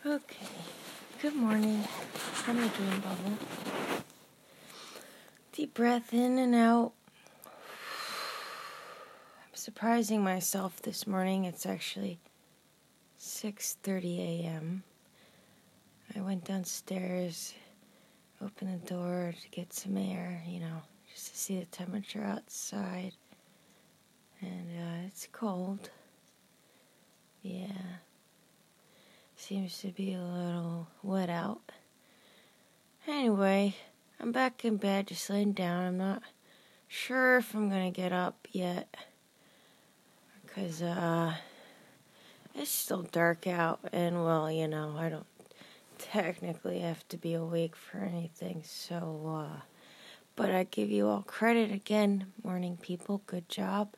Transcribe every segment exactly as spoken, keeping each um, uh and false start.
Okay, good morning from the dream bubble. Deep breath in and out. I'm surprising myself this morning. It's actually six thirty a.m. I went downstairs, opened the door to get some air, you know, just to see the temperature outside. And uh, it's cold. Yeah. Seems to be a little wet out. Anyway, I'm back in bed, just laying down. I'm not sure if I'm gonna get up yet, because uh, it's still dark out, and well, you know, I don't technically have to be awake for anything, so, uh, but I give you all credit again, morning people, good job.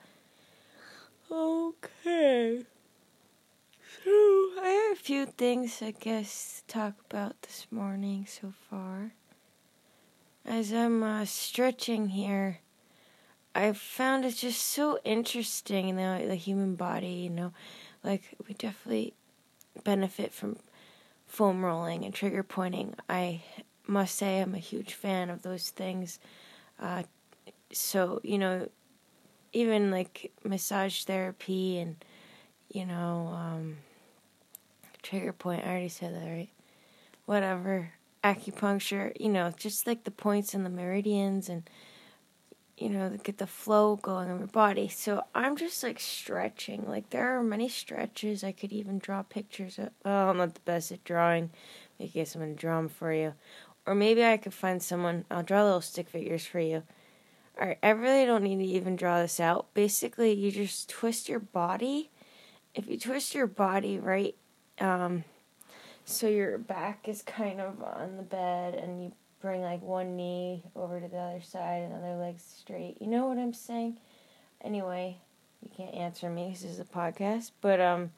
Okay. So, I have a few things, I guess, to talk about this morning so far. As I'm uh, stretching here, I've found it just so interesting, you know, the human body, you know, like, we definitely benefit from foam rolling and trigger pointing. I must say I'm a huge fan of those things. Uh, so, you know, even, like, massage therapy and, you know, um... trigger point, I already said that, right? Whatever. Acupuncture, you know, just like the points and the meridians and, you know, get the flow going on your body. So I'm just like stretching. Like there are many stretches. I could even draw pictures of. Oh, I'm not the best at drawing. I guess I'm going to draw them for you. Or maybe I could find someone. I'll draw little stick figures for you. Alright, I really don't need to even draw this out. Basically, you just twist your body. If you twist your body right, um... so your back is kind of on the bed, and you bring like one knee over to the other side and the other leg's straight. You know what I'm saying? Anyway, you can't answer me. This is a podcast. But, um,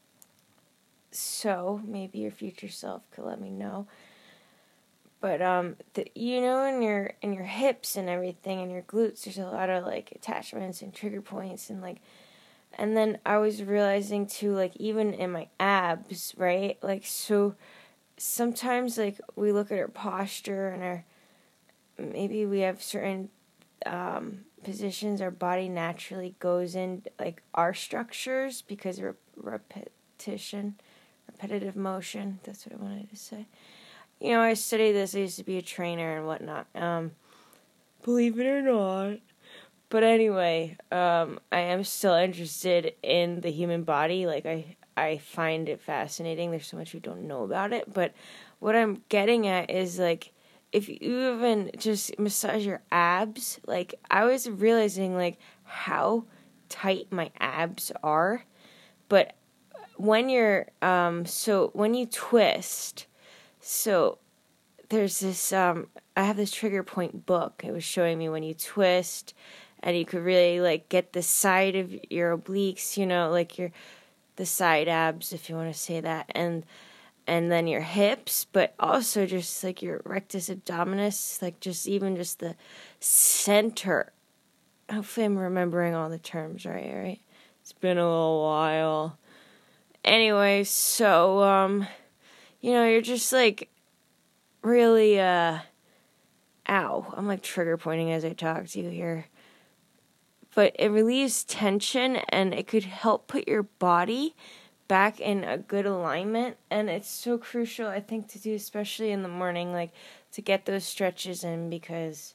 so maybe your future self could let me know. But, um, the, you know, in your, in your hips and everything, and your glutes, there's a lot of like attachments and trigger points and like, and then I was realizing too, like, even in my abs, right? Like, so sometimes, like, we look at our posture and our, maybe we have certain um, positions our body naturally goes in, like, our structures because of repetition, repetitive motion. That's what I wanted to say. You know, I studied this. I used to be a trainer and whatnot. Um, believe it or not. But anyway, um, I am still interested in the human body. Like, I, I find it fascinating. There's so much we don't know about it. But what I'm getting at is, like, if you even just massage your abs, like, I was realizing, like, how tight my abs are. But when you're, um, so when you twist, so there's this, um, I have this trigger point book. It was showing me when you twist, and you could really, like, get the side of your obliques, you know, like your, the side abs, if you want to say that, and, and then your hips, but also just, like, your rectus abdominis, like, just even just the center. Hopefully I'm remembering all the terms right, right? It's been a little while. Anyway, so, um, you know, you're just, like, really, uh, ow, I'm, like, trigger pointing as I talk to you here. But it relieves tension, and it could help put your body back in a good alignment. And it's so crucial, I think, to do, especially in the morning, like, to get those stretches in, because,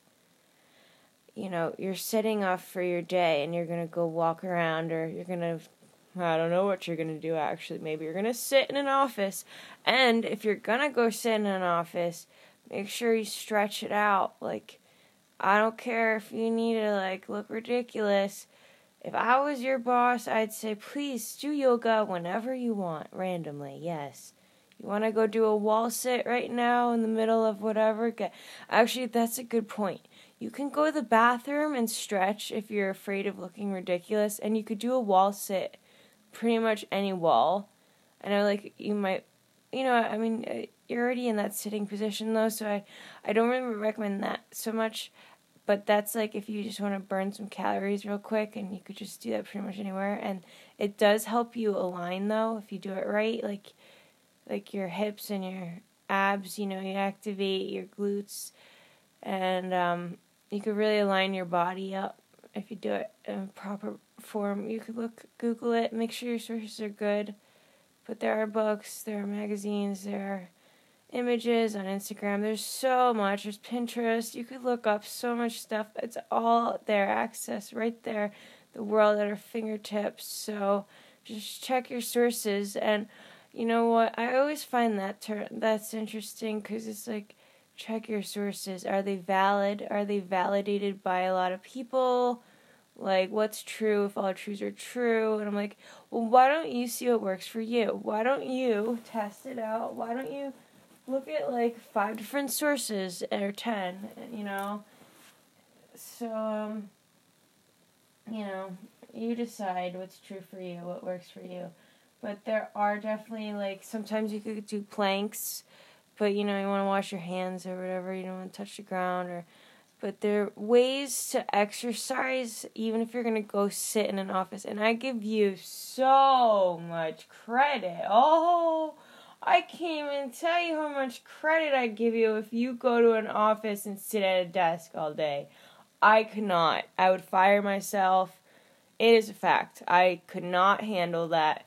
you know, you're setting off for your day, and you're going to go walk around, or you're going to, I don't know what you're going to do, actually. Maybe you're going to sit in an office. And if you're going to go sit in an office, make sure you stretch it out, like, I don't care if you need to, like, look ridiculous. If I was your boss, I'd say, please do yoga whenever you want, randomly, yes. You want to go do a wall sit right now in the middle of whatever? Get, actually, that's a good point. You can go to the bathroom and stretch if you're afraid of looking ridiculous, and you could do a wall sit, pretty much any wall. I know, like, you might, you know, I mean, you're already in that sitting position, though, so I, I don't really recommend that so much. But that's, like, if you just want to burn some calories real quick, and you could just do that pretty much anywhere. And it does help you align, though, if you do it right. Like, like your hips and your abs, you know, you activate your glutes, and um, you could really align your body up if you do it in proper form. You could look, Google it, make sure your sources are good. But there are books, there are magazines, there are images on Instagram. There's so much. There's Pinterest. You could look up so much stuff. It's all there, access right there, the world at our fingertips. So just check your sources. And you know what? I always find that ter- that's interesting because it's like, check your sources. Are they valid? Are they validated by a lot of people? Like, what's true if all truths are true? And I'm like, well, why don't you see what works for you? Why don't you test it out? Why don't you look at, like, five different sources or ten, you know? So, um, you know, you decide what's true for you, what works for you. But there are definitely, like, sometimes you could do planks, but, you know, you want to wash your hands or whatever. You don't want to touch the ground or... But there are ways to exercise even if you're going to go sit in an office. And I give you so much credit. Oh, I can't even tell you how much credit I give you if you go to an office and sit at a desk all day. I could not. I would fire myself. It is a fact. I could not handle that.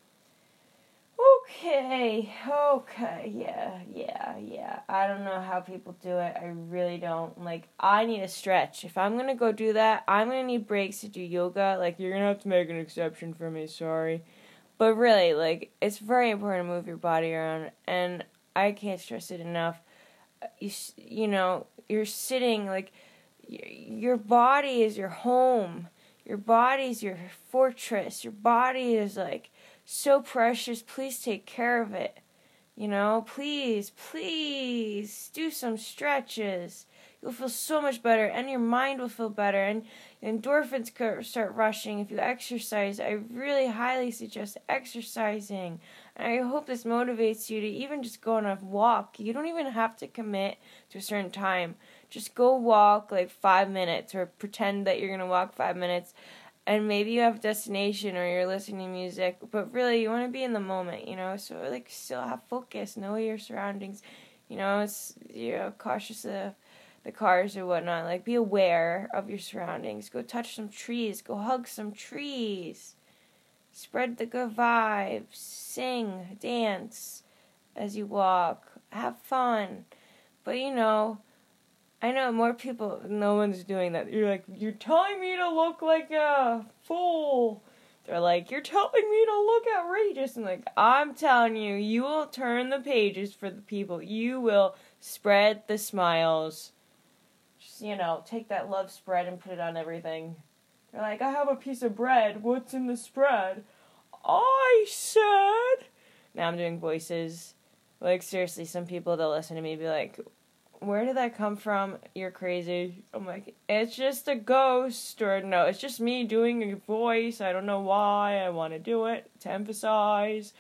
Okay, okay, yeah, yeah, yeah. I don't know how people do it. I really don't. Like, I need a stretch. If I'm going to go do that, I'm going to need breaks to do yoga. Like, you're going to have to make an exception for me, sorry. But really, like, it's very important to move your body around. And I can't stress it enough. You, you know, you're sitting, like, your body is your home. Your body's your fortress. Your body is, like, so precious. Please take care of it. You know, please, please do some stretches. You'll feel so much better, and your mind will feel better, and endorphins could start rushing if you exercise. I really highly suggest exercising. And I hope this motivates you to even just go on a walk. You don't even have to commit to a certain time. Just go walk like five minutes or pretend that you're going to walk five minutes. And maybe you have a destination or you're listening to music, but really you want to be in the moment, you know, so like still have focus, know your surroundings, you know, it's, you know, cautious of the cars or whatnot, like be aware of your surroundings, go touch some trees, go hug some trees, spread the good vibes, sing, dance as you walk, have fun, but you know, I know more people, no one's doing that. You're like, you're telling me to look like a fool. They're like, you're telling me to look outrageous. And like, I'm telling you, you will turn the pages for the people. You will spread the smiles. Just, you know, take that love spread and put it on everything. They're like, I have a piece of bread. What's in the spread? I said. Now I'm doing voices. Like, seriously, some people that listen to me be like, where did that come from? You're crazy. I'm like, it's just a ghost, or no, it's just me doing a voice. I don't know why. I want to do it to emphasize.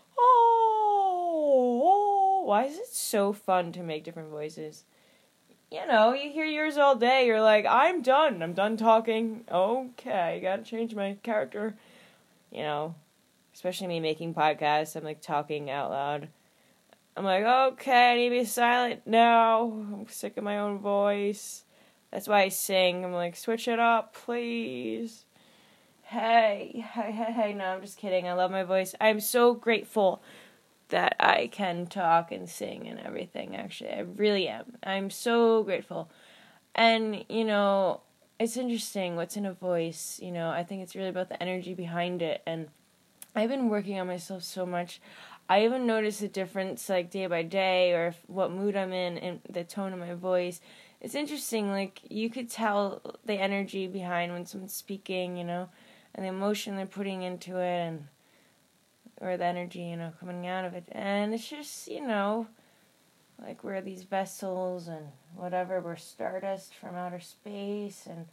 Oh, oh, why is it so fun to make different voices? You know, you hear yours all day. You're like, I'm done. I'm done talking. Okay, gotta change my character. You know, especially me making podcasts. I'm like talking out loud. I'm like, okay, I need to be silent now. I'm sick of my own voice. That's why I sing. I'm like, switch it up, please. Hey, hey, hey, hey. No, I'm just kidding. I love my voice. I'm so grateful that I can talk and sing and everything, actually. I really am. I'm so grateful. And, you know, it's interesting what's in a voice. You know, I think it's really about the energy behind it. And I've been working on myself so much. I even notice a difference, like, day by day, or if, what mood I'm in, and the tone of my voice. It's interesting, like, you could tell the energy behind when someone's speaking, you know, and the emotion they're putting into it, and, or the energy, you know, coming out of it. And it's just, you know, like, we're these vessels, and whatever, we're stardust from outer space, and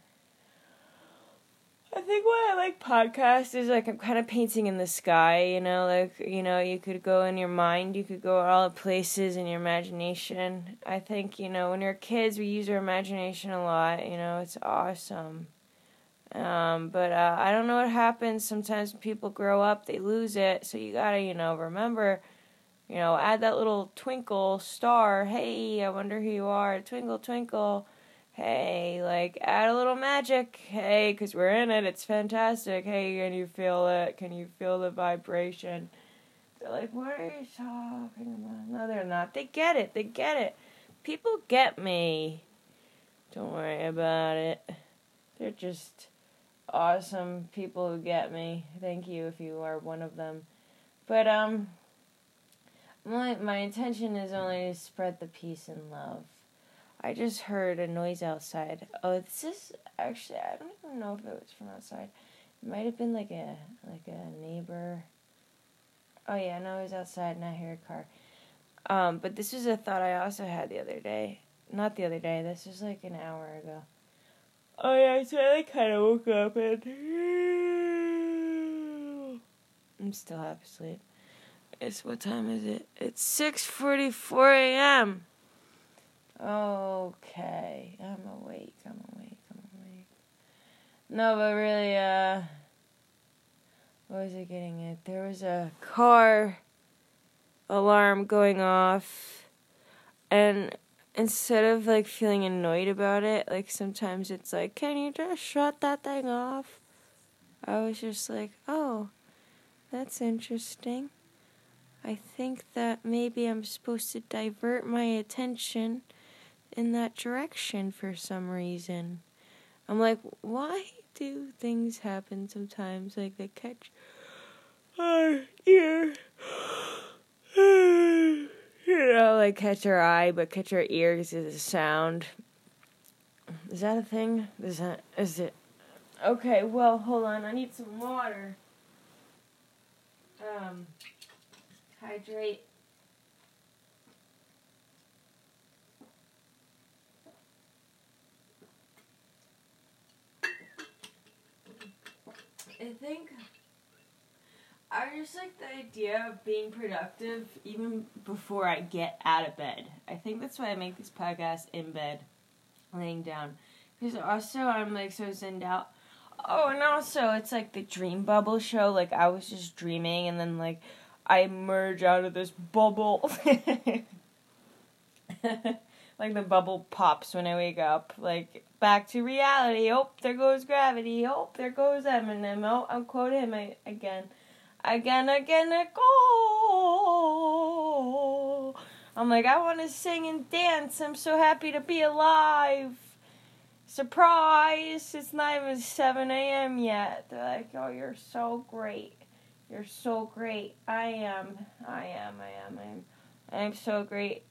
I think why I like podcasts is, like, I'm kind of painting in the sky, you know, like, you know, you could go in your mind, you could go all the places in your imagination. I think, you know, when we're kids, we use our imagination a lot, you know, it's awesome. Um, but, uh, I don't know what happens. Sometimes when people grow up, they lose it, so you gotta, you know, remember You know, add that little twinkle star. Hey, I wonder who you are. Twinkle, twinkle. Hey, like, add a little magic. Hey, because we're in it. It's fantastic. Hey, can you feel it? Can you feel the vibration? They're like, what are you talking about? No, they're not. They get it. They get it. People get me. Don't worry about it. They're just awesome people who get me. Thank you if you are one of them. But, um, my, my intention is only to spread the peace and love. I just heard a noise outside. Oh, this is actually, I don't even know if it was from outside. It might have been like a like a neighbor. Oh yeah, no, it was outside and I hear a car. Um, but this was a thought I also had the other day. Not the other day, this was like an hour ago. Oh yeah, so I like kind of woke up and I'm still half asleep. It's, what time is it? It's six forty-four a.m. Okay, I'm awake, I'm awake, I'm awake. No, but really, uh, what was I getting at? There was a car alarm going off, and instead of, like, feeling annoyed about it, like, sometimes it's like, can you just shut that thing off? I was just like, oh, that's interesting. I think that maybe I'm supposed to divert my attention in that direction for some reason. I'm like, why do things happen sometimes? Like, they catch our ear. You know, like catch our eye, but catch our ear because it's a sound. Is that a thing? Is that, is it? Okay, well, hold on. I need some water. Um, hydrate. I think I just like the idea of being productive even before I get out of bed. I think that's why I make this podcast in bed, laying down. Because also I'm like so zenned out. Oh, and also it's like the dream bubble show. Like I was just dreaming and then like I emerge out of this bubble. Like the bubble pops when I wake up. Like, back to reality. Oh, there goes gravity. Oh, there goes Eminem. Oh, I'll quote him again. Again, again, I go. I'm like, I want to sing and dance. I'm so happy to be alive. Surprise! It's not even seven a.m. yet. They're like, oh, you're so great. You're so great. I am. I am. I am. I am. I'm so great.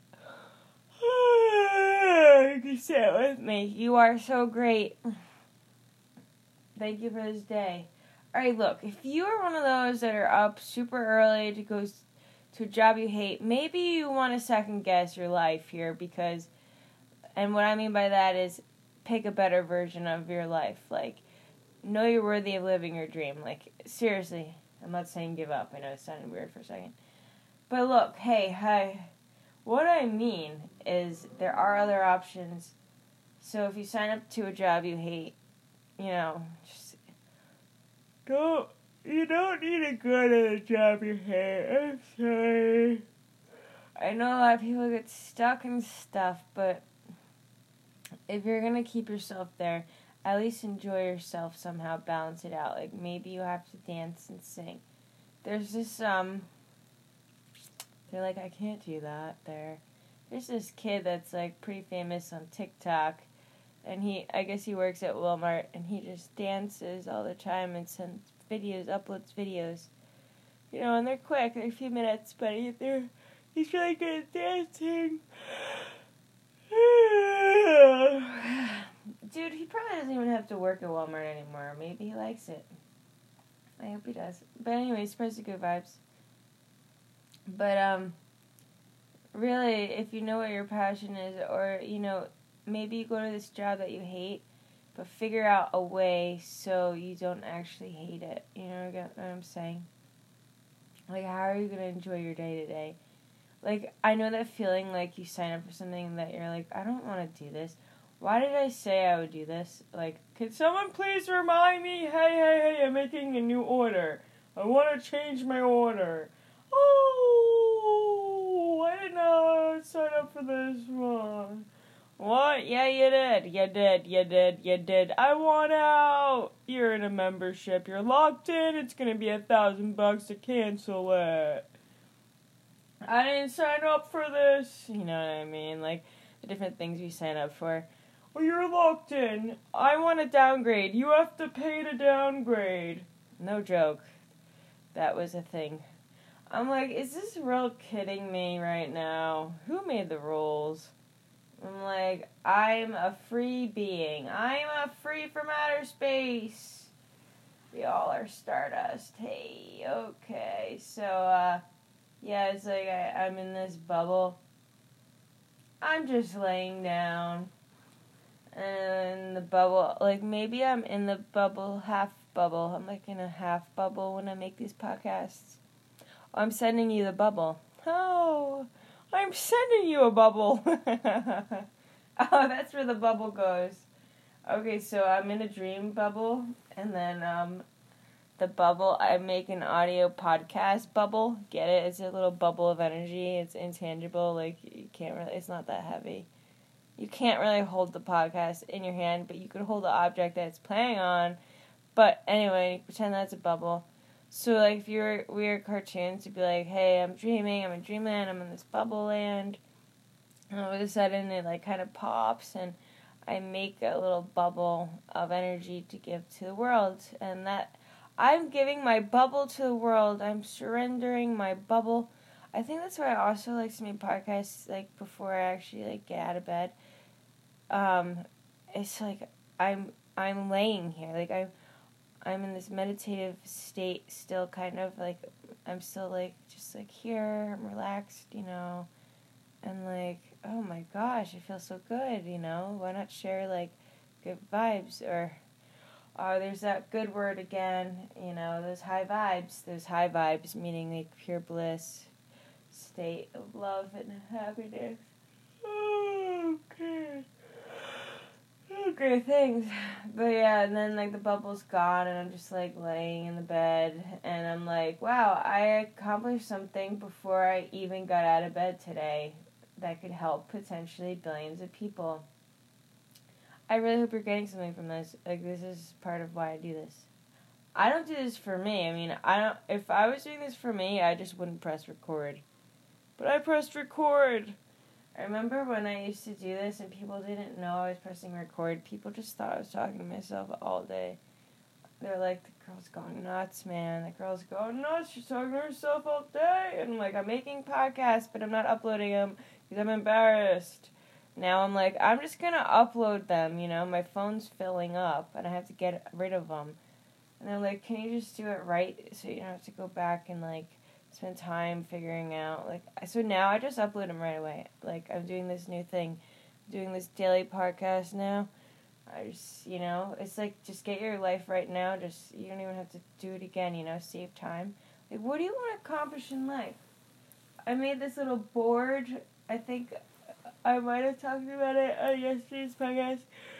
You can say it with me. You are so great. Thank you for this day. Alright, look, if you are one of those that are up super early to go to a job you hate, maybe you want to second guess your life here because, and what I mean by that is pick a better version of your life. Like, know you're worthy of living your dream. Like, seriously, I'm not saying give up. I know it sounded weird for a second. But look, hey, hi. What I mean is there are other options. So if you sign up to a job you hate, you know, just don't, you don't need to go to the job you hate. I'm sorry. I know a lot of people get stuck in stuff, but if you're going to keep yourself there, at least enjoy yourself somehow, balance it out. Like maybe you have to dance and sing. There's this, um... They're like, I can't do that there. There's this kid that's, like, pretty famous on TikTok. And he, I guess he works at Walmart. And he just dances all the time and sends videos, uploads videos. You know, and they're quick. They're a few minutes. But he, they're, he's really good at dancing. Dude, he probably doesn't even have to work at Walmart anymore. Maybe he likes it. I hope he does. But anyway, it's pretty good vibes. But, um, really, if you know what your passion is, or, you know, maybe you go to this job that you hate, but figure out a way so you don't actually hate it. You know what I'm saying? Like, how are you going to enjoy your day today? Like, I know that feeling like you sign up for something that you're like, I don't want to do this. Why did I say I would do this? Like, could someone please remind me? Hey, hey, hey, I'm making a new order. I want to change my order. Oh, up for this one. What? Yeah, you did. You did. You did. You did. I want out. You're in a membership. You're locked in. It's gonna be a thousand bucks to cancel it. I didn't sign up for this. You know what I mean? Like, the different things we sign up for. Well, you're locked in. I want to downgrade. You have to pay to downgrade. No joke. That was a thing. I'm like, is this real kidding me right now? Who made the rules? I'm like, I'm a free being. I'm a free from outer space. We all are Stardust. Hey, okay. So, uh, yeah, it's like I, I'm in this bubble. I'm just laying down. And the bubble, like, maybe I'm in the bubble, half bubble. I'm like in a half bubble when I make these podcasts. I'm sending you the bubble. Oh, I'm sending you a bubble. Oh, that's where the bubble goes. Okay, so I'm in a dream bubble, and then um, the bubble, I make an audio podcast bubble. Get it? It's a little bubble of energy. It's intangible. Like, you can't really, it's not that heavy. You can't really hold the podcast in your hand, but you could hold the object that it's playing on. But anyway, pretend that's a bubble. So, like, if you were weird cartoons, you'd be like, hey, I'm dreaming, I'm in dreamland, I'm in this bubble land. And all of a sudden, it, like, kind of pops, and I make a little bubble of energy to give to the world. And that, I'm giving my bubble to the world. I'm surrendering my bubble. I think that's why I also like to make podcasts, like, before I actually, like, get out of bed. Um, it's like, I'm, I'm laying here, like, I'm, I'm in this meditative state still, kind of, like, I'm still, like, just, like, here, I'm relaxed, you know, and, like, oh my gosh, it feels so good, you know, why not share, like, good vibes, or, oh, there's that good word again, you know, those high vibes, those high vibes, meaning, like, pure bliss, state of love and happiness. Oh, good. Great things. But yeah, and then like the bubble's gone and I'm just like laying in the bed and I'm like, wow, I accomplished something before I even got out of bed today that could help potentially billions of people. I really hope you're getting something from this. Like, this is part of why I do this. I don't do this for me. I mean, I don't, if I was doing this for me, I just wouldn't press record. But I pressed record. I remember when I used to do this and people didn't know I was pressing record. People just thought I was talking to myself all day. They're like, the girl's going nuts, man. The girl's going nuts. She's talking to herself all day. And I'm like, I'm making podcasts, but I'm not uploading them because I'm embarrassed. Now I'm like, I'm just going to upload them, you know. My phone's filling up and I have to get rid of them. And they're like, can you just do it right so you don't have to go back and, like, spend time figuring out, like, so now I just upload them right away. Like, I'm doing this new thing, doing this daily podcast now. I just, you know, it's like, just get your life right now. Just, you don't even have to do it again, you know, save time. Like, what do you want to accomplish in life? I made this little board. I think I might have talked about it on yesterday's podcast.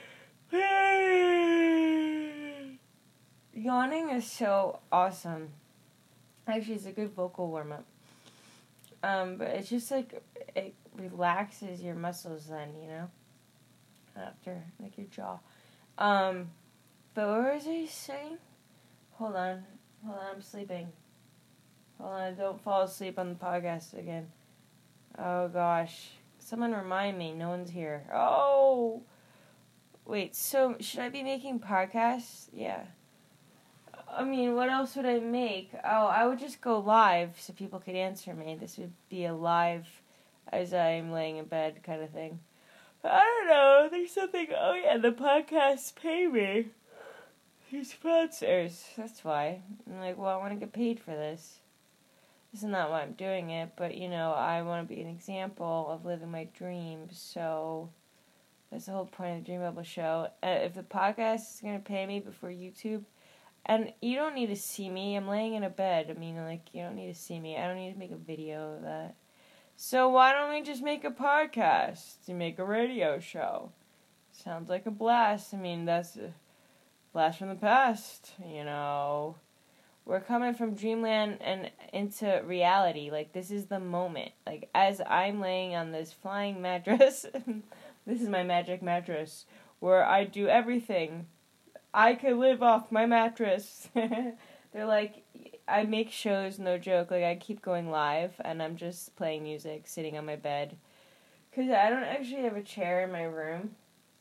Yawning is so awesome. Actually, it's a good vocal warm-up. Um, but it's just, like, it relaxes your muscles then, you know? After, like, your jaw. Um, but what was I saying? Hold on. Hold on, I'm sleeping. Hold on, don't fall asleep on the podcast again. Oh, gosh. Someone remind me, no one's here. Oh! Wait, so, should I be making podcasts? Yeah. I mean, what else would I make? Oh, I would just go live so people could answer me. This would be a live as I'm laying in bed kind of thing. But I don't know. There's something. Oh, yeah, the podcasts pay me. These sponsors. That's why. I'm like, well, I want to get paid for this. This is not why I'm doing it, but, you know, I want to be an example of living my dreams. So that's the whole point of the Dream Bubble Show. Uh, if the podcast is going to pay me before YouTube, and you don't need to see me. I'm laying in a bed. I mean, like, you don't need to see me. I don't need to make a video of that. So why don't we just make a podcast to make a radio show? Sounds like a blast. I mean, that's a blast from the past, you know. we're coming from dreamland and into reality. Like, this is the moment. Like, as I'm laying on this flying mattress, this is my magic mattress, where I do everything. I could live off my mattress. They're like, I make shows, no joke. Like, I keep going live, and I'm just playing music, sitting on my bed. Because I don't actually have a chair in my room.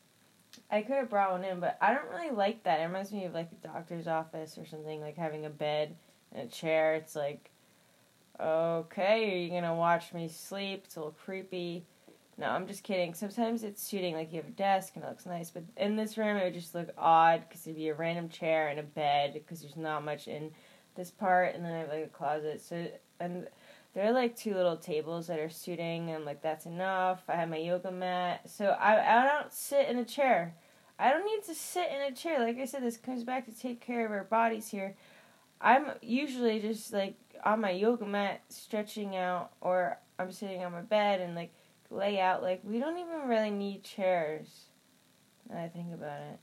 I could have brought one in, but I don't really like that. It reminds me of, like, a doctor's office or something, like having a bed and a chair. It's like, okay, are you going to watch me sleep? It's a little creepy. No, I'm just kidding. Sometimes it's suiting, like, you have a desk and it looks nice, but in this room it would just look odd because it'd be a random chair and a bed because there's not much in this part, and then I have, like, a closet. So, and there are, like, two little tables that are suiting, and, like, that's enough. I have my yoga mat. So I, I don't sit in a chair. I don't need to sit in a chair. Like I said, this comes back to take care of our bodies here. I'm usually just, like, on my yoga mat stretching out, or I'm sitting on my bed and, like, lay out. Like, we don't even really need chairs, now that I think about it.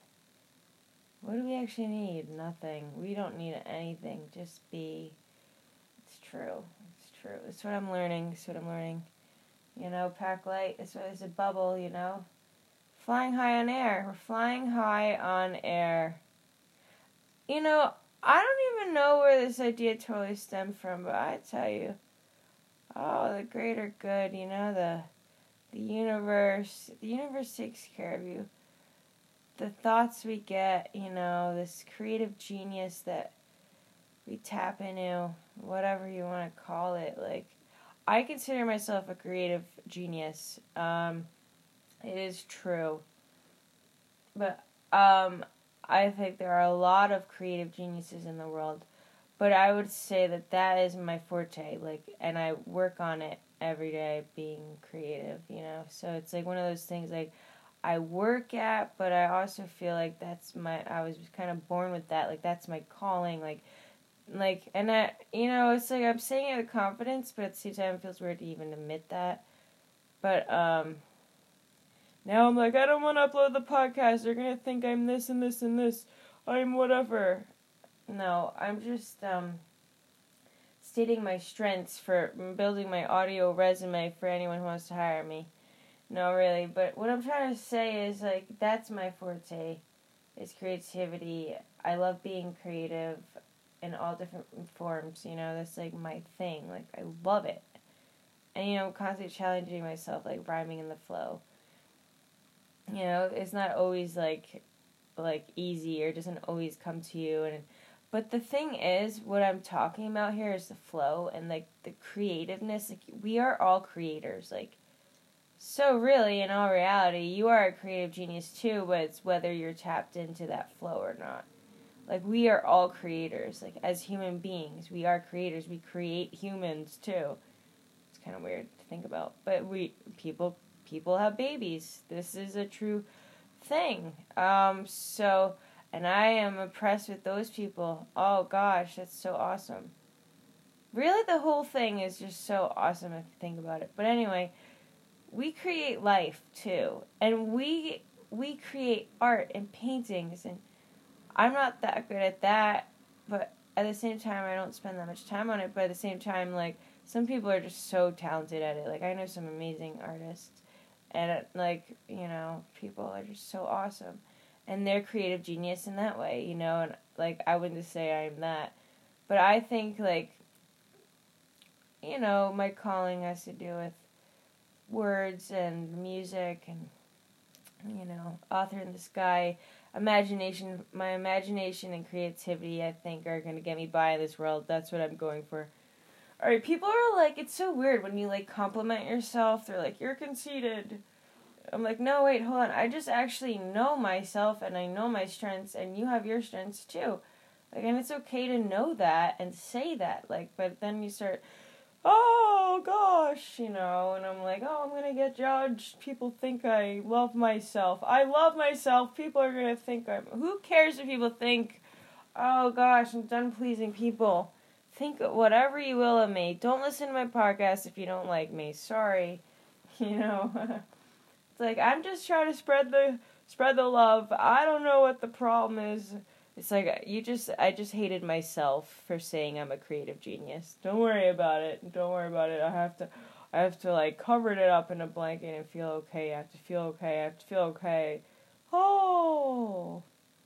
What do we actually need? Nothing. We don't need anything. Just be. It's true. It's true. It's what I'm learning. It's what I'm learning. You know, pack light. It's, it's a bubble, you know. Flying high on air. We're flying high on air. You know, I don't even know where this idea totally stemmed from, but I tell you, oh, the greater good, you know, the the universe, the universe takes care of you. The thoughts we get, you know, this creative genius that we tap into, whatever you want to call it. Like, I consider myself a creative genius. Um, it is true. But, um, I think there are a lot of creative geniuses in the world. But I would say that that is my forte. Like, and I work on it every day, being creative, you know. So it's like one of those things, like, I work at, but I also feel like that's my, I was kind of born with that, like, that's my calling, like, like, and I, you know, it's like, I'm saying it with confidence, but at the same time, it feels weird to even admit that, but, um, now I'm like, I don't want to upload the podcast, they're gonna think I'm this and this and this, I'm whatever. No, I'm just, um, stating my strengths for building my audio resume for anyone who wants to hire me. No, really, but what I'm trying to say is, like, that's my forte, is creativity. I love being creative in all different forms, you know, that's, like, my thing, like, I love it. And, you know, constantly challenging myself, like, rhyming in the flow. You know, it's not always, like, like, easy, or doesn't always come to you, and, but the thing is, what I'm talking about here is the flow, and, like, the creativeness, like, we are all creators, like, so really, in all reality, you are a creative genius too, but it's whether you're tapped into that flow or not. Like, we are all creators. Like, as human beings, we are creators. We create humans too. It's kind of weird to think about, but we people people have babies. This is a true thing. Um, so, and I am impressed with those people. Oh gosh, that's so awesome. Really, the whole thing is just so awesome if you think about it. But anyway, we create life too, and we we create art and paintings, and I'm not that good at that, but at the same time I don't spend that much time on it, but at the same time, like, some people are just so talented at it. Like, I know some amazing artists, and, like, you know, people are just so awesome, and they're creative genius in that way, you know, and, like, I wouldn't say I'm that, but I think, like, you know, my calling has to do with words and music and, you know, author in the sky, imagination. My imagination and creativity, I think, are going to get me by in this world. That's what I'm going for. Alright, people are like, it's so weird when you, like, compliment yourself. They're like, you're conceited. I'm like, no, wait, hold on. I just actually know myself, and I know my strengths, and you have your strengths too. Like, and it's okay to know that and say that. Like, but then you start, oh gosh, you know, and I'm like, oh, I'm gonna get judged. People think I love myself. I love myself. People are gonna think I'm, who cares if people think, oh gosh, I'm done pleasing people. Think whatever you will of me. Don't listen to my podcast if you don't like me. Sorry. You know, it's like, I'm just trying to spread the, spread the love. I don't know what the problem is. It's like, you just, I just hated myself for saying I'm a creative genius. Don't worry about it. Don't worry about it. I have to, I have to, like, cover it up in a blanket and feel okay. I have to feel okay. I have to feel okay. Oh.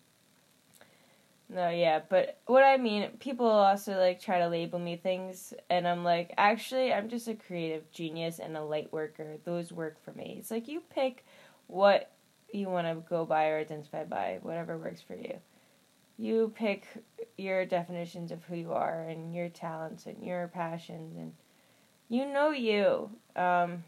No, yeah, but what I mean, people also, like, try to label me things, and I'm like, actually, I'm just a creative genius and a light worker. Those work for me. It's like, you pick what you want to go by or identify by, whatever works for you. You pick your definitions of who you are and your talents and your passions, and you know you. Um,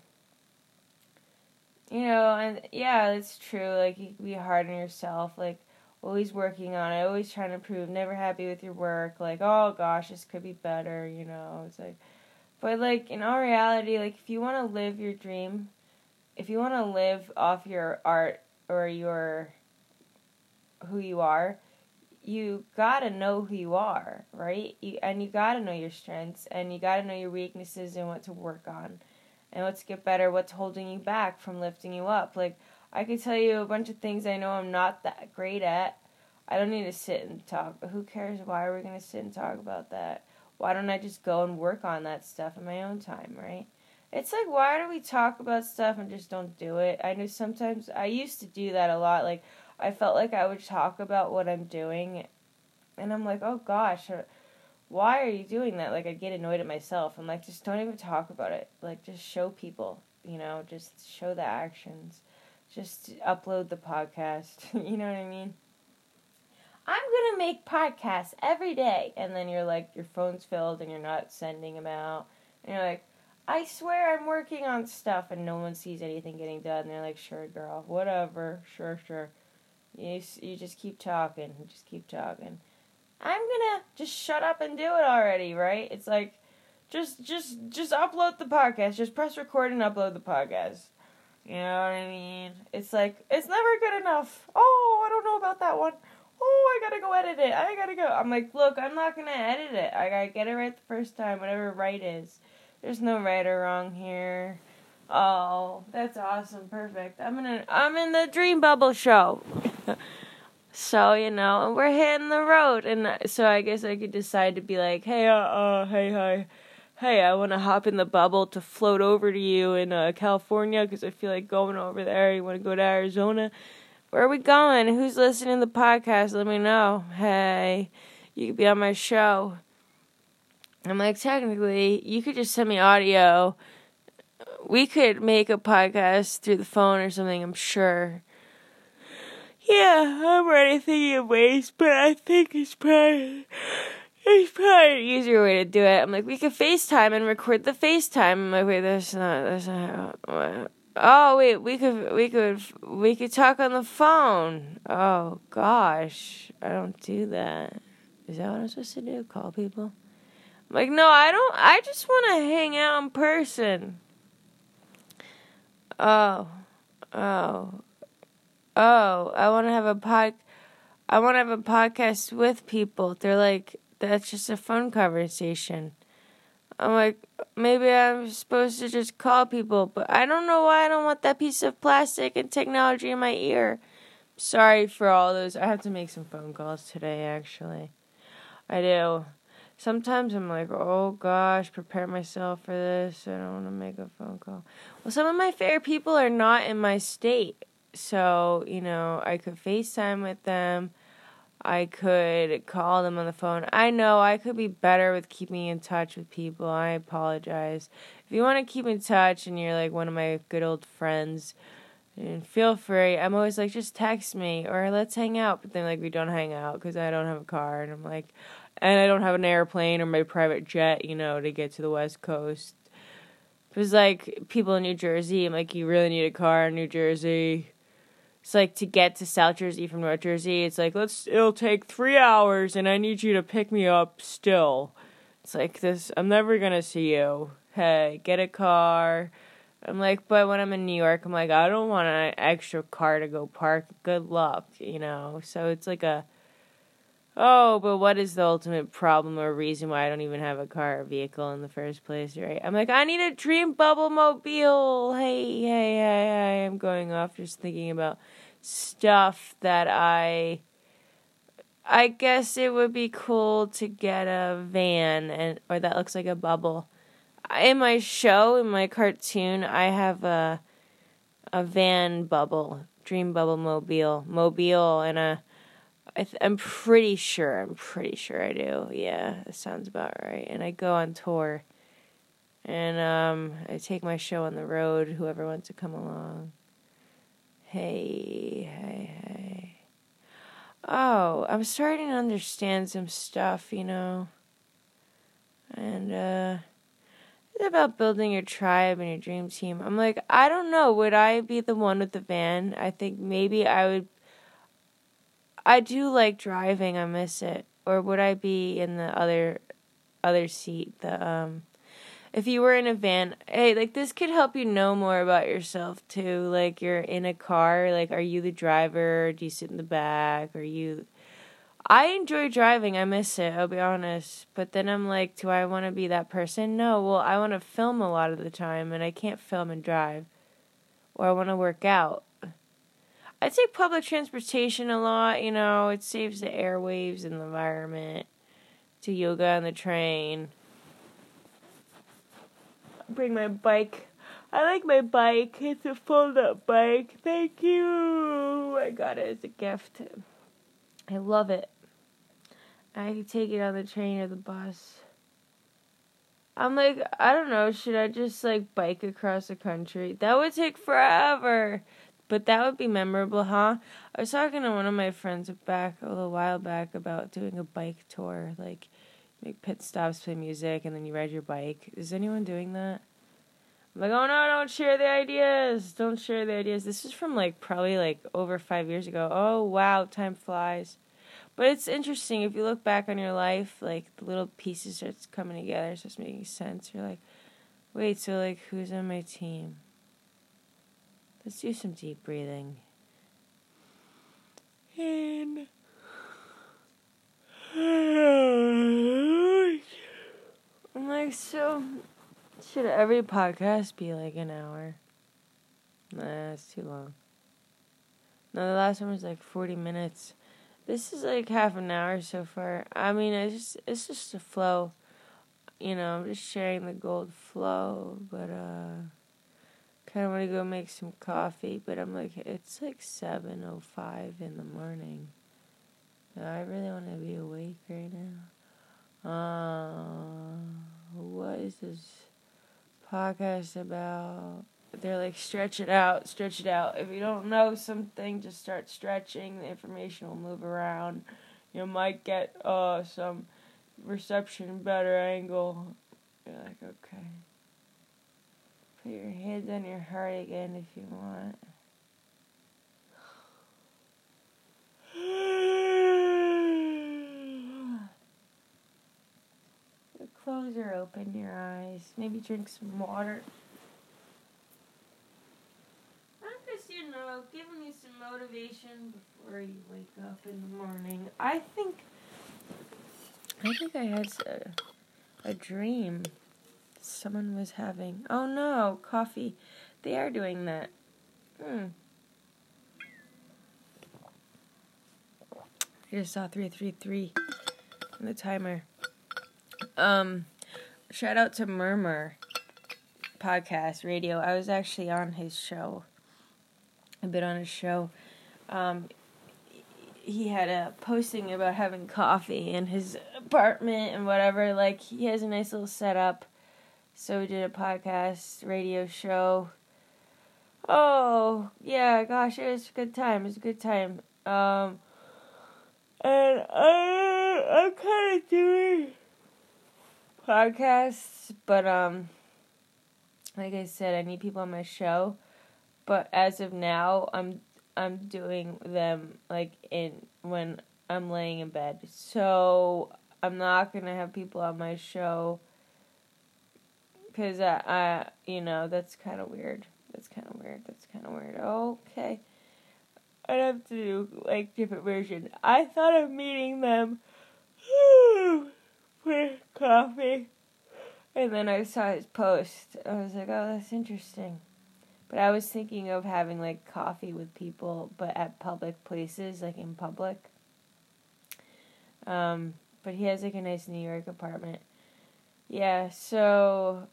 you know, and yeah, it's true. Like, you can be hard on yourself. Like, always working on it, always trying to improve, never happy with your work. Like, oh gosh, this could be better. You know, it's like, but like in all reality, like if you want to live your dream, if you want to live off your art or your who you are, you gotta know who you are, right? You, and you gotta know your strengths, and you gotta know your weaknesses and what to work on, and what to get better, what's holding you back from lifting you up. Like, I could tell you a bunch of things I know I'm not that great at. I don't need to sit and talk. Who cares? Why are we going to sit and talk about that? Why don't I just go and work on that stuff in my own time, right? It's like, why do we talk about stuff and just don't do it? I know sometimes, I used to do that a lot. Like, I felt like I would talk about what I'm doing, and I'm like, oh gosh, why are you doing that? Like, I'd get annoyed at myself. I'm like, just don't even talk about it. Like, just show people, you know, just show the actions. Just upload the podcast. You know what I mean? I'm going to make podcasts every day. And then you're like, your phone's filled and you're not sending them out. And you're like, I swear I'm working on stuff, and no one sees anything getting done. And they're like, sure, girl, whatever, sure, sure. You, you just keep talking. You just keep talking. I'm going to just shut up and do it already, right? It's like, just, just, just upload the podcast. Just press record and upload the podcast. You know what I mean? It's like, it's never good enough. Oh, I don't know about that one. Oh, I gotta go edit it. I gotta go. I'm like, look, I'm not gonna edit it. I gotta get it right the first time, whatever right is. There's no right or wrong here. Oh, that's awesome. Perfect. I'm in a, I'm in the Dream Bubble show. So, you know, and we're hitting the road. And so I guess I could decide to be like, hey, uh, uh hey, hi. Hey, I want to hop in the bubble to float over to you in uh, California because I feel like going over there. You want to go to Arizona? Where are we going? Who's listening to the podcast? Let me know. Hey, you could be on my show. I'm like, technically, you could just send me audio. We could make a podcast through the phone or something, I'm sure. Yeah, I'm already thinking of ways, but I think it's probably... It's probably an easier way to do it. I'm like, we could FaceTime and record the FaceTime. I'm like, wait, that's not, that's not, what? Oh, wait, we could, we could, we could talk on the phone. Oh, gosh, I don't do that. Is that what I'm supposed to do? Call people? I'm like, no, I don't, I just want to hang out in person. Oh, oh, oh, I want to have a pod, I want to have a podcast with people. They're like, that's just a phone conversation. I'm like, maybe I'm supposed to just call people, but I don't know why I don't want that piece of plastic and technology in my ear. Sorry for all those. I have to make some phone calls today, actually. I do. Sometimes I'm like, oh gosh, prepare myself for this. I don't want to make a phone call. Well, some of my favorite people are not in my state. So, you know, I could FaceTime with them. I could call them on the phone. I know I could be better with keeping in touch with people. I apologize. If you want to keep in touch and you're like one of my good old friends, and feel free. I'm always like, just text me or let's hang out. But then like we don't hang out because I don't have a car. And I'm like, and I don't have an airplane or my private jet, you know, to get to the West Coast. Because like people in New Jersey, I'm like, you really need a car in New Jersey. It's like to get to South Jersey from North Jersey, it's like, let's, it'll take three hours and I need you to pick me up still. It's like this, I'm never going to see you. Hey, get a car. I'm like, but when I'm in New York, I'm like, I don't want an extra car to go park. Good luck, you know? So it's like a, oh, but what is the ultimate problem or reason why I don't even have a car or vehicle in the first place, right? I'm like, I need a Dream Bubble Mobile. Hey, hey, hey, hey. I'm going off just thinking about stuff that I I guess it would be cool to get a van, and or that looks like a bubble. In my show, in my cartoon, I have a a van bubble, dream bubble mobile, mobile, and a. I th- I'm pretty sure. I'm pretty sure I do. Yeah, that sounds about right. And I go on tour, and um, I take my show on the road. Whoever wants to come along. Hey, hey, hey. Oh, I'm starting to understand some stuff, you know. And uh, it's about building your tribe and your dream team. I'm like, I don't know. Would I be the one with the van? I think maybe I would. I do like driving. I miss it. Or would I be in the other other seat? The um, if you were in a van, hey, like this could help you know more about yourself too. Like you're in a car. Like, are you the driver? Do you sit in the back? Are you? I enjoy driving. I miss it. I'll be honest. But then I'm like, do I want to be that person? No. Well, I want to film a lot of the time, and I can't film and drive. Or I want to work out. I take public transportation a lot, you know, it saves the airwaves and the environment. Do yoga on the train. Bring my bike. I like my bike. It's a fold-up bike. Thank you. I got it as a gift. I love it. I can take it on the train or the bus. I'm like, I don't know, should I just like bike across the country? That would take forever. But that would be memorable, huh? I was talking to one of my friends back a little while back about doing a bike tour. Like, make pit stops, play music, and then you ride your bike. Is anyone doing that? I'm like, oh no, don't share the ideas. Don't share the ideas. This is from like probably like over five years ago. Oh, wow, time flies. But it's interesting. If you look back on your life, like the little pieces starts coming together, starts making sense. You're like, wait, so like who's on my team? Let's do some deep breathing. And I'm like, so should every podcast be like an hour? Nah, that's too long. No, the last one was like forty minutes. This is like half an hour so far. I mean, it's just it's just a flow. You know, I'm just sharing the gold flow, but uh kind of want to go make some coffee, but I'm like, it's like seven oh five in the morning. I really want to be awake right now. Uh, what is this podcast about? They're like, stretch it out, stretch it out. If you don't know something, just start stretching. The information will move around. You might get uh some reception better angle. You're like, okay. Put your hands on your heart again if you want. Your clothes are open, your eyes. Maybe drink some water. I'm just, you know, giving you some motivation before you wake up in the morning. I think, I think I had a, a dream. Someone was having, oh no, coffee. They are doing that. Hmm. I just saw three three three on the timer. Um, shout out to Murmur podcast radio. I was actually on his show. A bit on his show. Um, he had a posting about having coffee in his apartment and whatever. Like, he has a nice little setup. So we did a podcast, radio show. Oh, yeah, gosh, it was a good time. It was a good time. Um, and I, I'm kind of doing podcasts, but, um, like I said, I need people on my show. But as of now, I'm, I'm doing them, like, in, when I'm laying in bed. So, I'm not gonna have people on my show. Because, I, I, you know, that's kind of weird. That's kind of weird. That's kind of weird. Okay. I'd have to do, like, different versions. I thought of meeting them for coffee. And then I saw his post. I was like, oh, that's interesting. But I was thinking of having, like, coffee with people, but at public places, like, in public. Um, but he has, like, a nice New York apartment. Yeah, so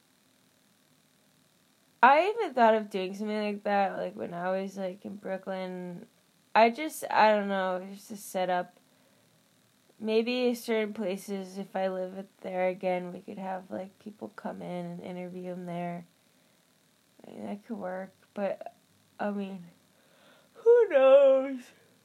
I even thought of doing something like that, like, when I was, like, in Brooklyn. I just, I don't know, just to set up. Maybe certain places, if I live there again, we could have, like, people come in and interview them there. I mean, that could work, but, I mean, who knows?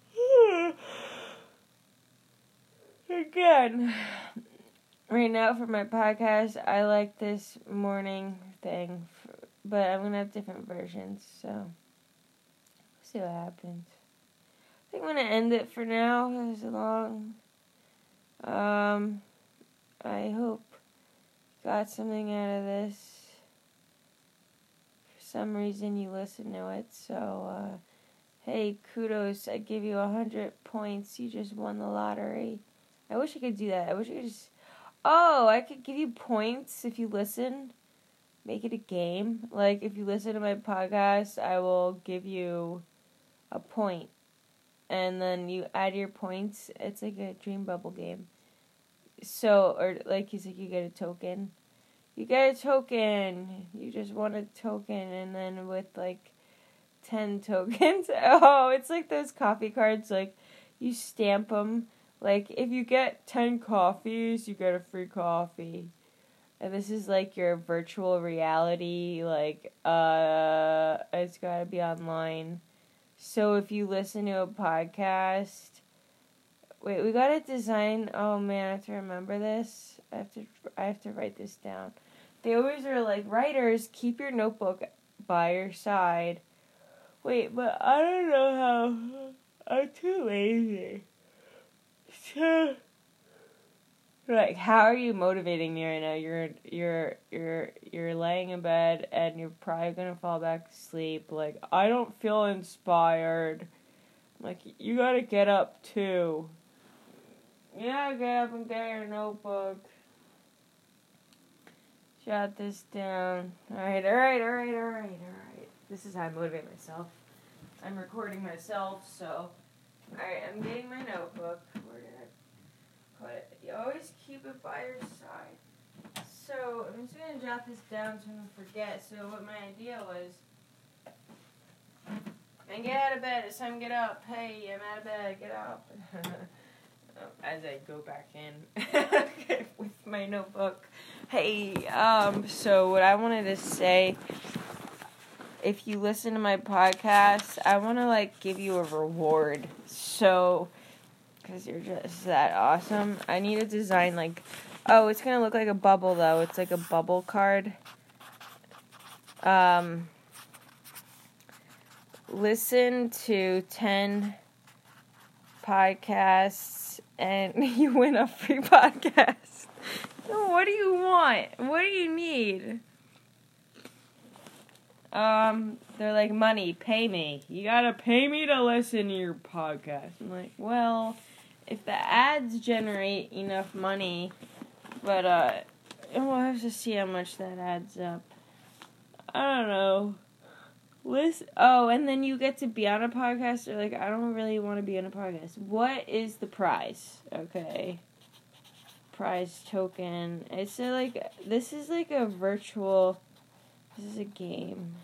Again, right now for my podcast, I like this morning thing, but I'm going to have different versions, so we'll see what happens. I think I'm going to end it for now. It was long. Um, I hope you got something out of this. For some reason you listen to it, so, uh, hey, kudos. I give you a hundred points. You just won the lottery. I wish I could do that. I wish I could just... Oh, I could give you points if you listen. Make it a game. Like, if you listen to my podcast, I will give you a point. And then you add your points. It's like a Dream Bubble game. So, or like you said, you get a token. You get a token. You just want a token. And then with, like, ten tokens. Oh, it's like those coffee cards. Like, you stamp them. Like, if you get ten coffees, you get a free coffee. And this is, like, your virtual reality. Like, uh, it's gotta be online. So if you listen to a podcast... Wait, we gotta design... Oh, man, I have to remember this. I have to I have to write this down. They always are like, writers, keep your notebook by your side. Wait, but I don't know how... I'm too lazy. So... Like, how are you motivating me right now? You're, you're, you're, you're laying in bed, and you're probably gonna fall back to sleep. Like, I don't feel inspired. Like, you gotta get up, too. You gotta get up and get your notebook. Jot this down. Alright, alright, alright, alright, alright. This is how I motivate myself. I'm recording myself, so... Alright, I'm getting my notebook. Where did I put it? You always keep it by your side. So, I'm just gonna jot this down so I don't forget. So, what my idea was... And get out of bed. It's time to get up. Hey, I'm out of bed. Get up. As I go back in with my notebook. Hey, um, so what I wanted to say, if you listen to my podcast, I want to, like, give you a reward. So, because you're just that awesome, I need to design, like, oh, it's going to look like a bubble, though. It's like a bubble card. Um, listen to ten podcasts, and you win a free podcast. What do you want? What do you need? Um, they're like, money, pay me. You gotta pay me to listen to your podcast. I'm like, well, if the ads generate enough money, but, uh, we'll have to see how much that adds up. I don't know. Listen, oh, and then you get to be on a podcast. Or like, I don't really want to be on a podcast. What is the prize? Okay. Prize token. It's a, like, this is like a virtual, this is a game.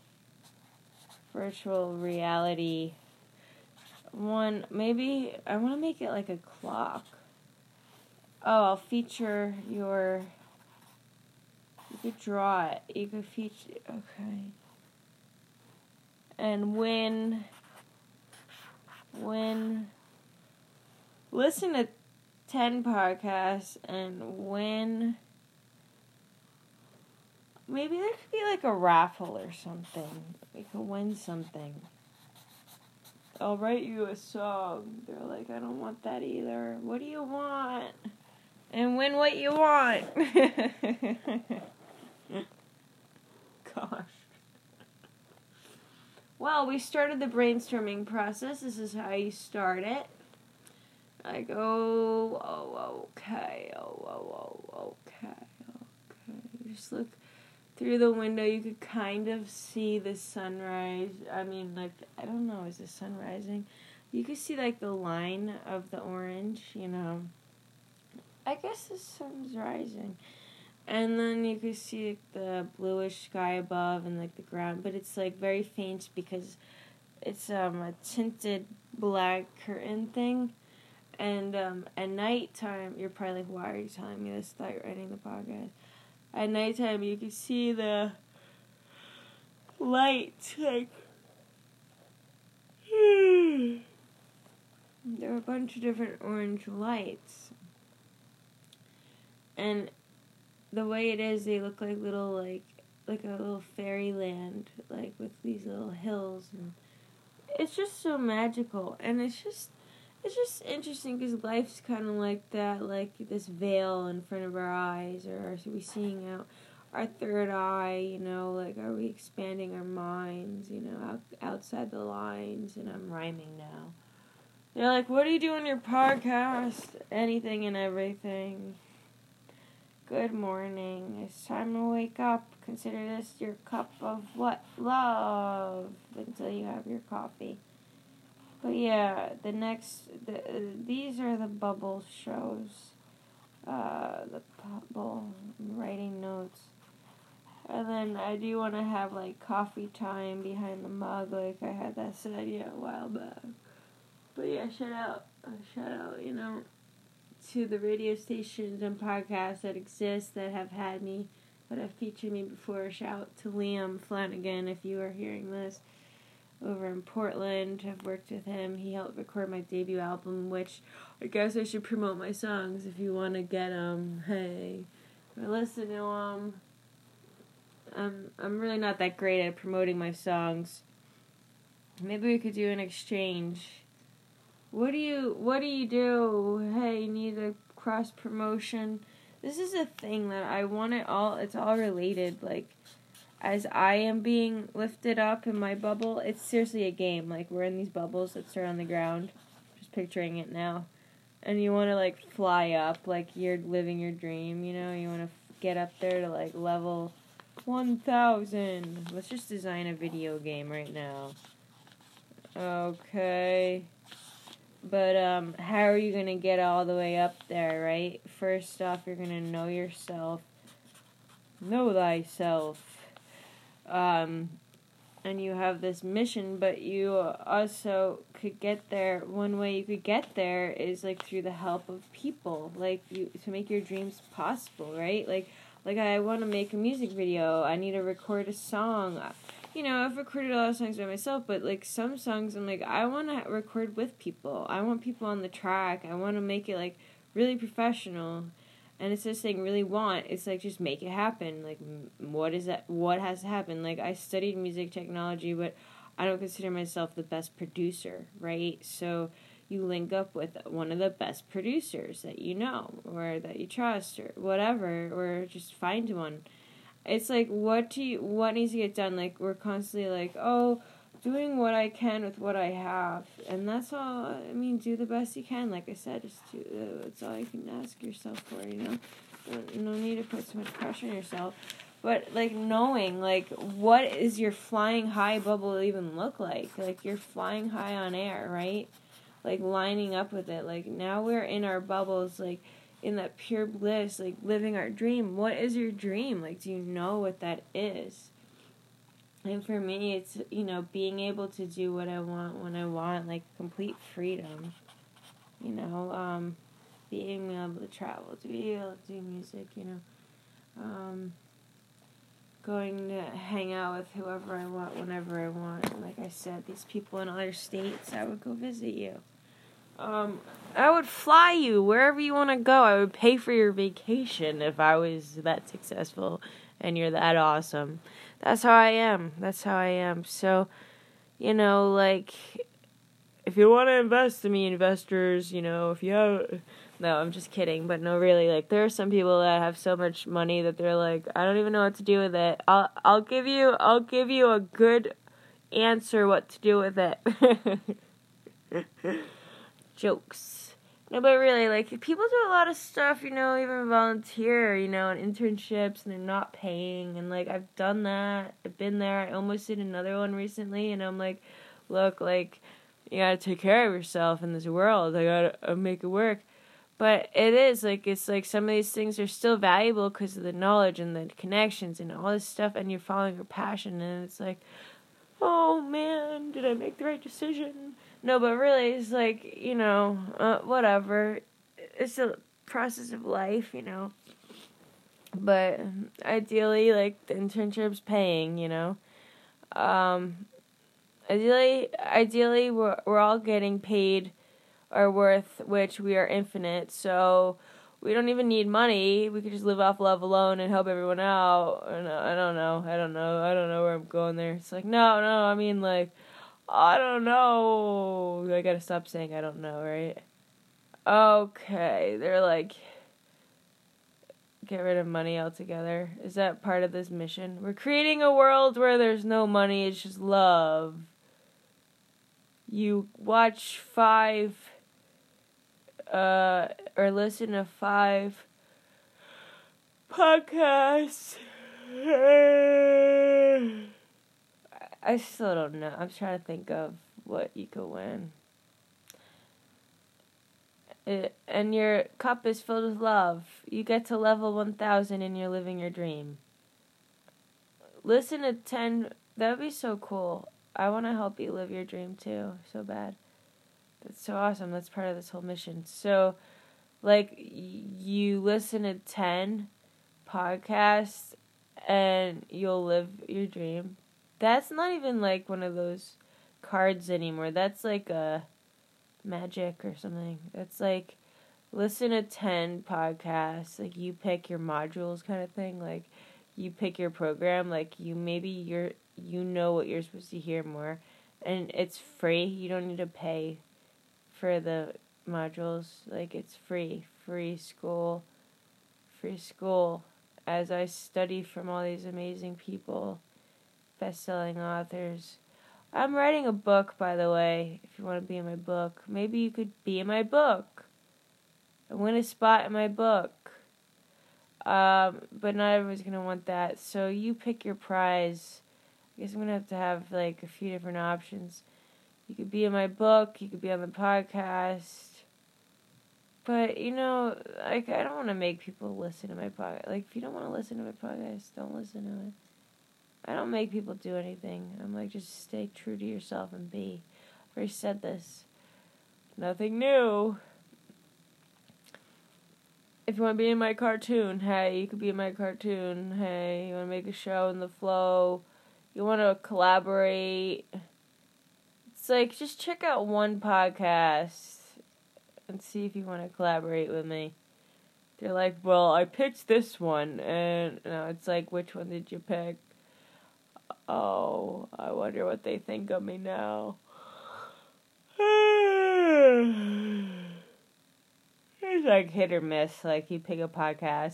Virtual reality. One, maybe, I want to make it like a clock. Oh, I'll feature your, you could draw it. You could feature, okay. And win, win, listen to ten podcasts and win, maybe there could be like a raffle or something. We could win something. I'll write you a song. They're like, I don't want that either. What do you want? And win what you want. Gosh. Well, we started the brainstorming process. This is how you start it. I go, oh, okay, oh, oh, oh, okay, okay. Just look through the window. You could kind of see the sunrise. I mean, like, I don't know, is the sun rising? you can see, like, the line of the orange, you know. I guess the sun's rising. And then you can see like, the bluish sky above and, like, the ground. But it's, like, very faint because it's um a tinted black curtain thing. And um, at nighttime, you're probably like, why are you telling me this? I thought you were writing the podcast. At nighttime, you can see the light, like, there are a bunch of different orange lights. And the way it is, they look like little, like, like a little fairyland, like, with these little hills. And it's just so magical. And it's just, it's just interesting because life's kind of like that, like this veil in front of our eyes. Or are we seeing out our third eye, you know, like, are we expanding our minds, you know, out, outside the lines? And I'm rhyming now. They're like, what do you do on your podcast? Anything and everything. Good morning. It's time to wake up. Consider this your cup of what? Love. Until you have your coffee. But yeah, the next, the, uh, these are the bubble shows. Uh, the bubble, I'm writing notes. And then I do want to have, like, coffee time behind the mug, like I had that said idea a while back. But yeah, shout out, uh, shout out, you know, to the radio stations and podcasts that exist that have had me, that have featured me before. Shout out to Liam Flanagan, if you are hearing this, over in Portland. I've worked with him. He helped record my debut album, which I guess I should promote my songs if you want to get them. Hey, or listen to them. I'm, I'm really not that great at promoting my songs. Maybe we could do an exchange. What do you, what do you do? Hey, you need a cross promotion. This is a thing that I want it all, it's all related. Like, as I am being lifted up in my bubble, it's seriously a game. Like, we're in these bubbles that start on the ground. Just picturing it now. And you want to, like, fly up, like you're living your dream, you know? You want to f- get up there to, like, level one thousand. Let's just design a video game right now. Okay. But, um, how are you going to get all the way up there, right? First off, you're going to know yourself. Know thyself. Um, and you have this mission, but you also could get there. One way you could get there is, like, through the help of people. Like, you, to make your dreams possible, right? Like, like I want to make a music video. I need to record a song. You know, I've recorded a lot of songs by myself, but, like, some songs I'm like, I want to record with people. I want people on the track. I want to make it, like, really professional. And it's just saying really want. It's, like, just make it happen. Like, what is that? What has to happen? Like, I studied music technology, but I don't consider myself the best producer, right? So you link up with one of the best producers that you know or that you trust or whatever, or just find one. It's like, what do you, what needs to get done? Like, we're constantly like, oh, doing what I can with what I have. And that's all, I mean, do the best you can. Like I said, just do, uh, that's all you can ask yourself for, you know? No, no need to put so much pressure on yourself. But, like, knowing, like, what is your flying high bubble even look like? Like, you're flying high on air, right? Like, lining up with it. Like, now we're in our bubbles, like, in that pure bliss, like, living our dream. What is your dream? Like, do you know what that is? And for me, it's, you know, being able to do what I want when I want, like, complete freedom. You know, um, being able to travel, to be able to do music, you know. Um, going to hang out with whoever I want, whenever I want. And like I said, these people in other states, I would go visit you. Um, I would fly you wherever you want to go. I would pay for your vacation if I was that successful and you're that awesome. That's how I am. That's how I am. So, you know, like, if you want to invest in me, investors, you know, if you have... No, I'm just kidding. But no, really, like, there are some people that have so much money that they're like, I don't even know what to do with it. I'll, I'll give you, I'll give you a good answer what to do with it. Jokes. No, but really, like, people do a lot of stuff, you know, even volunteer, you know, and internships, and they're not paying, and, like, I've done that, I've been there, I almost did another one recently, and I'm like, look, like, you gotta take care of yourself in this world. I gotta uh, make it work. But it is, like, it's like some of these things are still valuable because of the knowledge and the connections and all this stuff, and you're following your passion, and it's like, oh, man, did I make the right decision? No, but really, it's like, you know, uh, whatever. It's a process of life, you know. But ideally, like, the internship's paying, you know. Um, ideally, ideally, we're, we're all getting paid our worth, which we are infinite, so we don't even need money. We could just live off love alone and help everyone out. And I don't know. I don't know. I don't know where I'm going there. It's like, no, no, I mean, like, I don't know. I gotta stop saying I don't know, right? Okay, they're like, get rid of money altogether. Is that part of this mission? We're creating a world where there's no money, it's just love. You watch five, uh, or listen to five podcasts. I still don't know. I'm trying to think of what you could win. It, and your cup is filled with love. You get to level one thousand and you're living your dream. Listen to ten. That would be so cool. I want to help you live your dream too, so bad. That's so awesome. That's part of this whole mission. So, like, you listen to ten podcasts and you'll live your dream. That's not even like one of those cards anymore. That's like a magic or something. It's like, listen to ten podcasts. Like, you pick your modules kind of thing. Like, you pick your program. Like, you maybe you're you know what you're supposed to hear more. And it's free. You don't need to pay for the modules. Like, it's free. Free school. Free school. As I study from all these amazing people, best-selling authors. I'm writing a book, by the way, if you want to be in my book. Maybe you could be in my book. And win a spot in my book. Um, but not everyone's going to want that. So you pick your prize. I guess I'm going to have to have, like, a few different options. You could be in my book. You could be on the podcast. But, you know, like, I don't want to make people listen to my podcast. Like, if you don't want to listen to my podcast, don't listen to it. I don't make people do anything. I'm like, just stay true to yourself and be. I've already said this. Nothing new. If you want to be in my cartoon, hey, you could be in my cartoon. Hey, you want to make a show in the flow. You want to collaborate. It's like, just check out one podcast and see if you want to collaborate with me. They're like, well, I picked this one. And you know, it's like, which one did you pick? Oh, I wonder what they think of me now. It's like hit or miss. Like, you pick a podcast.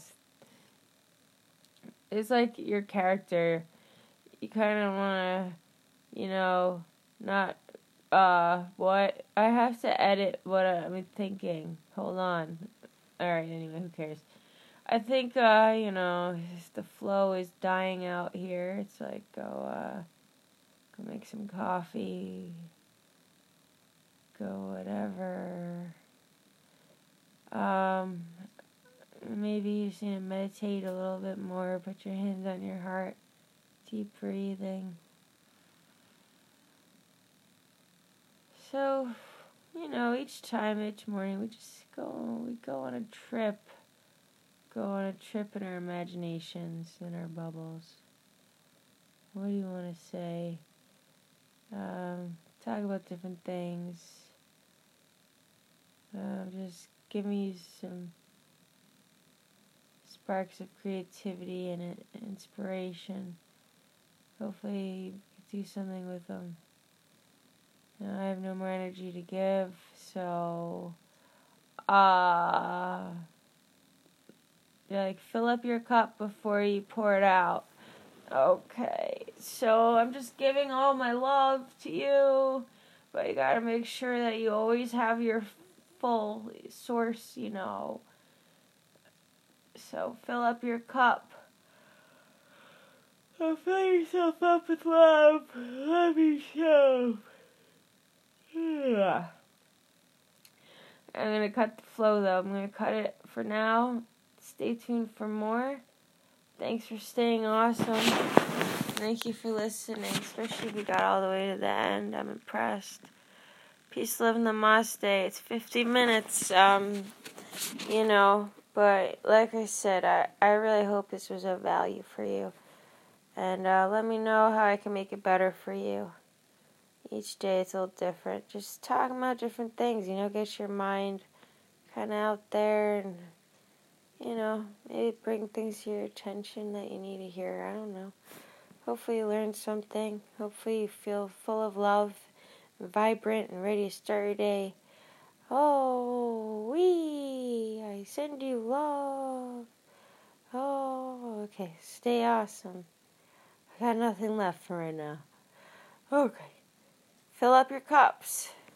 It's like your character. You kind of want to, you know, not, uh, what? I have to edit what I'm thinking. Hold on. Alright, anyway, who cares? I think, uh, you know, the flow is dying out here. It's like, go, uh, go make some coffee. Go whatever. Um, maybe you just need to meditate a little bit more. Put your hands on your heart. Deep breathing. So, you know, each time, each morning, we just go, we go on a trip. Go on a trip in our imaginations, in our bubbles. What do you want to say? Um, talk about different things. Uh, just give me some sparks of creativity and inspiration. Hopefully you can do something with them. Now I have no more energy to give, so ah. Uh, like, fill up your cup before you pour it out. Okay, so I'm just giving all my love to you, but you gotta make sure that you always have your full source, you know. So fill up your cup. So fill yourself up with love. Love yourself. I'm going to cut the flow, though. I'm going to cut it for now. Stay tuned for more. Thanks for staying awesome. Thank you for listening, especially if you got all the way to the end. I'm impressed. Peace, love, and namaste. It's fifty minutes, um, you know, but like I said, I, I really hope this was of value for you. And uh, let me know how I can make it better for you. Each day it's a little different. Just talking about different things, you know, get your mind kind of out there and, you know, maybe bring things to your attention that you need to hear. I don't know. Hopefully you learned something. Hopefully you feel full of love, vibrant, and ready to start your day. Oh, wee, I send you love. Oh, okay, stay awesome. I got nothing left for right now. Okay, fill up your cups.